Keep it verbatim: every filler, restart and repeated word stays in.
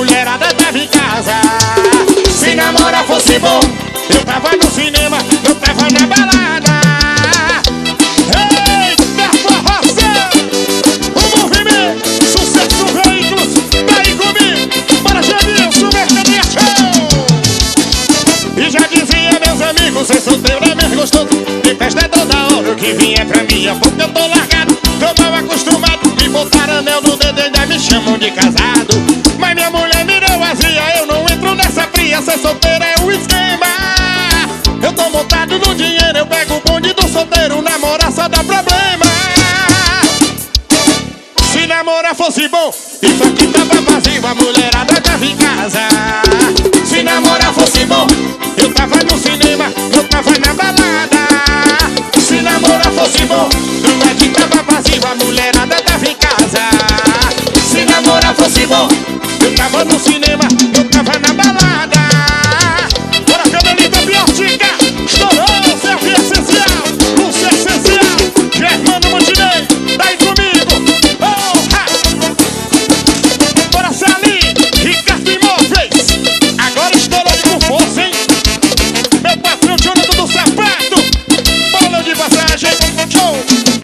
mulherada tava em casa. Se namorar fosse bom, eu tava no cinema, eu tava na balada. Eita forroça, o movimento, sucesso veículos, tá aí comigo. Para Jamilson, Mercadoria Show. E já dizia meus amigos, ser solteiro é mais gostoso. De festa é toda hora, o que vinha pra mim é porque eu tô largado. Tô mal acostumado, me botaram anel no dedo e ainda me chamam de casado. Mas minha mulher me deu azia, eu não entro nessa fria. Ser solteiro é o esquema. Eu tô montado no dinheiro, eu pego o bonde do solteiro. Namorar só dá problema. Se namorar fosse bom, isso aqui tava vazio, a mulherada tava em casa. Se namorar fosse bom, eu tava no cinema, eu tava na balada. Se namorar fosse bom, isso aqui tava vazio,